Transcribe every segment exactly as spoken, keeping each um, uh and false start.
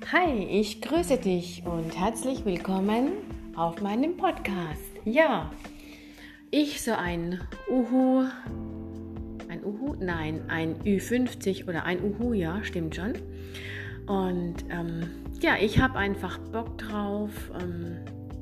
Hi, ich grüße dich und herzlich willkommen auf meinem Podcast. Ja, ich so ein Uhu, ein Uhu, nein, ein Ü fünfzig oder ein Uhu, ja, stimmt schon. Und ähm, ja, ich habe einfach Bock drauf, ähm,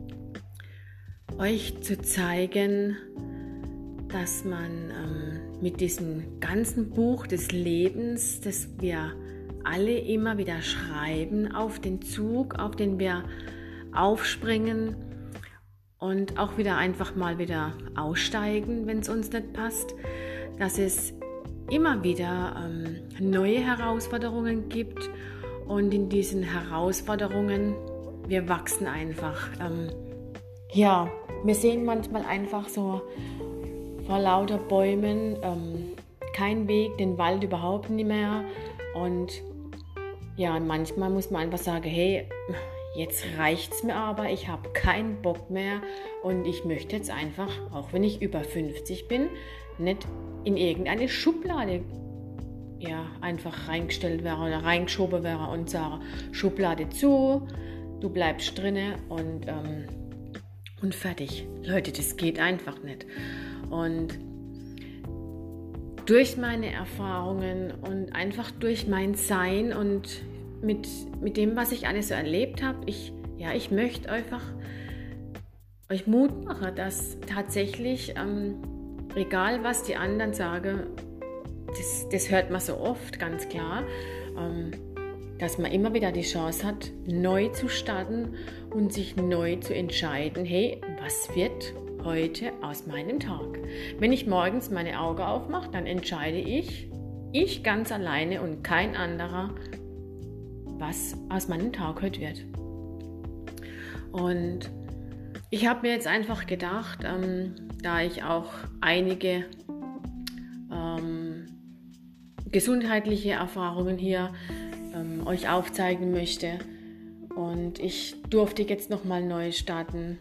euch zu zeigen, dass man ähm, mit diesem ganzen Buch des Lebens, das wir alle immer wieder schreiben, auf den Zug, auf den wir aufspringen und auch wieder einfach mal wieder aussteigen, wenn es uns nicht passt, dass es immer wieder ähm, neue Herausforderungen gibt und in diesen Herausforderungen, wir wachsen einfach. Ähm, ja, wir sehen manchmal einfach so vor lauter Bäumen ähm, keinen Weg, den Wald überhaupt nicht mehr und ja, manchmal muss man einfach sagen, hey, jetzt reicht's mir aber, ich habe keinen Bock mehr und ich möchte jetzt einfach, auch wenn ich über fünfzig bin, nicht in irgendeine Schublade ja, einfach reingestellt wäre oder reingeschoben wäre und sage, Schublade zu, du bleibst drinne und, ähm, und fertig. Leute, das geht einfach nicht. Und durch meine Erfahrungen und einfach durch mein Sein und mit, mit dem, was ich alles so erlebt habe, ich, ja, ich möchte einfach euch Mut machen, dass tatsächlich, ähm, egal was die anderen sagen, das, das hört man so oft, ganz klar, ähm, dass man immer wieder die Chance hat, neu zu starten und sich neu zu entscheiden, hey, was wird heute aus meinem Tag? Wenn ich morgens meine Augen aufmache, dann entscheide ich, ich ganz alleine und kein anderer, was aus meinem Tag heute wird. Und ich habe mir jetzt einfach gedacht, ähm, da ich auch einige ähm, gesundheitliche Erfahrungen hier ähm, euch aufzeigen möchte und ich durfte jetzt nochmal neu starten.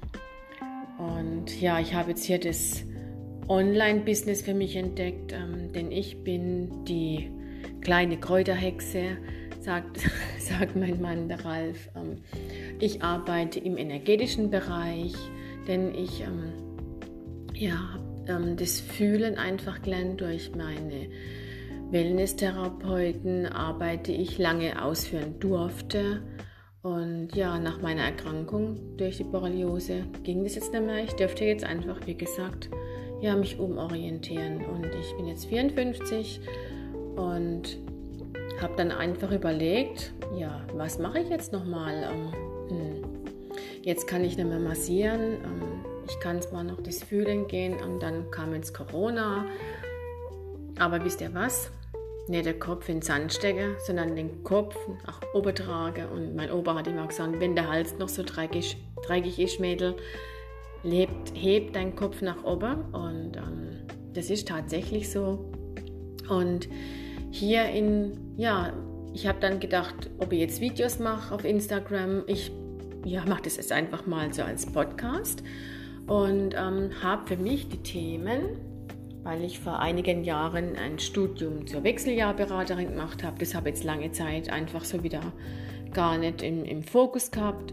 Und ja, ich habe jetzt hier das Online-Business für mich entdeckt, ähm, denn ich bin die kleine Kräuterhexe, sagt, sagt mein Mann, der Ralf. Ähm, ich arbeite im energetischen Bereich, denn ich ähm, ja, ähm, das Fühlen einfach gelernt durch meine Wellness-Therapeuten, arbeite ich lange ausführen durfte. Und ja, nach meiner Erkrankung durch die Borreliose ging das jetzt nicht mehr. Ich dürfte jetzt einfach, wie gesagt, ja, mich umorientieren. Und ich bin jetzt vierundfünfzig und habe dann einfach überlegt, ja, was mache ich jetzt nochmal? Ähm, hm. Jetzt kann ich nicht mehr massieren. Ähm, ich kann zwar noch das Fühlen gehen und dann kam jetzt Corona. Aber wisst ihr was? Nicht den Kopf in den Sand stecken, sondern den Kopf nach oben tragen. Und mein Opa hat immer gesagt, wenn der Hals noch so dreckig, dreckig ist, Mädel, lebt, heb deinen Kopf nach oben. Und ähm, das ist tatsächlich so. Und hier in, ja, ich habe dann gedacht, ob ich jetzt Videos mache auf Instagram. Ich ja, mache das jetzt einfach mal so als Podcast. Und ähm, habe für mich die Themen, weil ich vor einigen Jahren ein Studium zur Wechseljahrberaterin gemacht habe. Das habe ich jetzt lange Zeit einfach so wieder gar nicht im, im Fokus gehabt.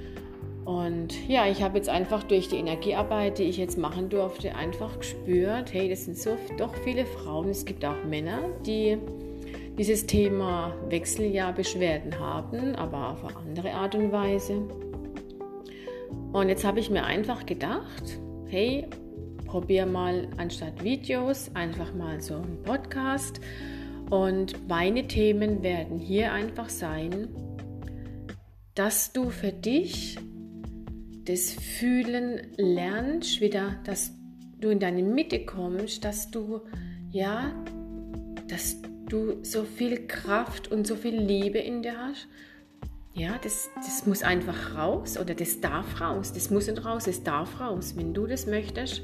Und ja, ich habe jetzt einfach durch die Energiearbeit, die ich jetzt machen durfte, einfach gespürt, hey, das sind so doch viele Frauen, es gibt auch Männer, die dieses Thema Wechseljahrbeschwerden haben, aber auf eine andere Art und Weise. Und jetzt habe ich mir einfach gedacht, hey, probier mal anstatt Videos einfach mal so einen Podcast und meine Themen werden hier einfach sein, dass du für dich das Fühlen lernst, wieder, dass du in deine Mitte kommst, dass du, ja, dass du so viel Kraft und so viel Liebe in dir hast. Ja, das, das muss einfach raus oder das darf raus, das muss nicht raus, das darf raus, wenn du das möchtest.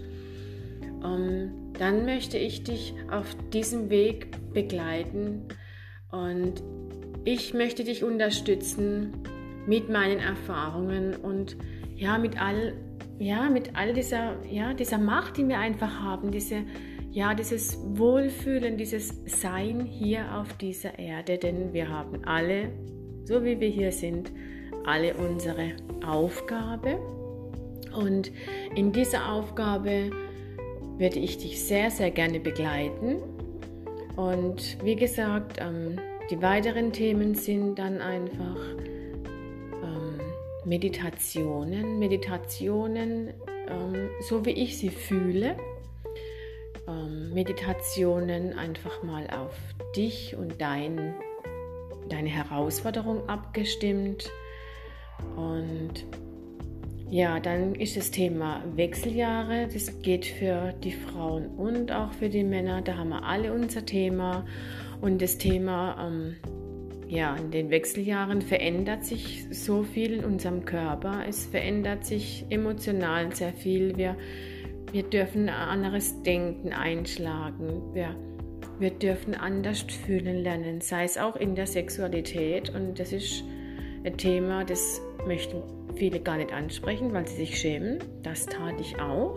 Um, dann möchte ich dich auf diesem Weg begleiten und ich möchte dich unterstützen mit meinen Erfahrungen und ja, mit all, ja, mit all dieser, ja, dieser Macht, die wir einfach haben, diese, ja, dieses Wohlfühlen, dieses Sein hier auf dieser Erde, denn wir haben alle so wie wir hier sind, alle unsere Aufgabe. Und in dieser Aufgabe werde ich dich sehr, sehr gerne begleiten. Und wie gesagt, ähm, die weiteren Themen sind dann einfach ähm, Meditationen, Meditationen, ähm, so wie ich sie fühle. Ähm, Meditationen einfach mal auf dich und dein, deine Herausforderung abgestimmt. Und ja, dann ist das Thema Wechseljahre. Das geht für die Frauen und auch für die Männer. Da haben wir alle unser Thema. Und das Thema, ähm, ja, in den Wechseljahren verändert sich so viel in unserem Körper. Es verändert sich emotional sehr viel. Wir, wir dürfen ein anderes Denken einschlagen. Wir, wir dürfen anders fühlen lernen, sei es auch in der Sexualität. Und das ist ein Thema, das möchten viele gar nicht ansprechen, weil sie sich schämen. Das tat ich auch.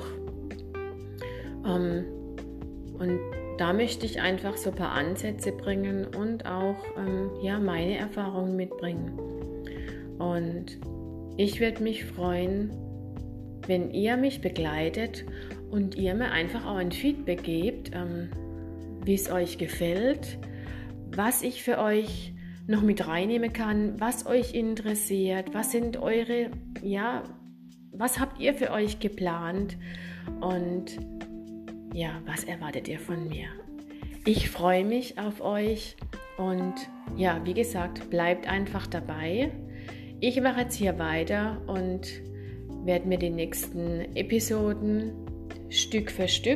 Ähm, und da möchte ich einfach so ein paar Ansätze bringen und auch ähm, ja, meine Erfahrungen mitbringen. Und ich würde mich freuen, wenn ihr mich begleitet und ihr mir einfach auch ein Feedback gebt, ähm, wie es euch gefällt, was ich für euch noch mit reinnehmen kann, was euch interessiert, was sind eure, ja, was habt ihr für euch geplant und ja, was erwartet ihr von mir? Ich freue mich auf euch und ja, wie gesagt, bleibt einfach dabei. Ich mache jetzt hier weiter und werde mir die nächsten Episoden Stück für Stück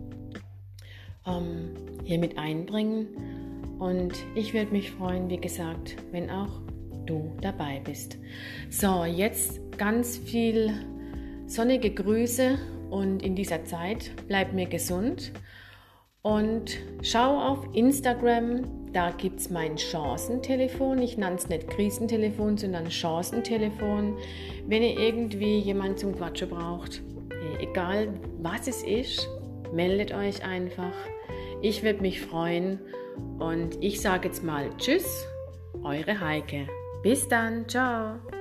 ähm, hier mit einbringen. Und ich würde mich freuen, wie gesagt, wenn auch du dabei bist. So, jetzt ganz viel sonnige Grüße und in dieser Zeit bleib mir gesund. Und schau auf Instagram, da gibt es mein Chancentelefon. Ich nenne es nicht Krisentelefon, sondern Chancentelefon. Wenn ihr irgendwie jemanden zum Quatschen braucht, egal was es ist, meldet euch einfach. Ich würde mich freuen. Und ich sage jetzt mal Tschüss, eure Heike. Bis dann, ciao.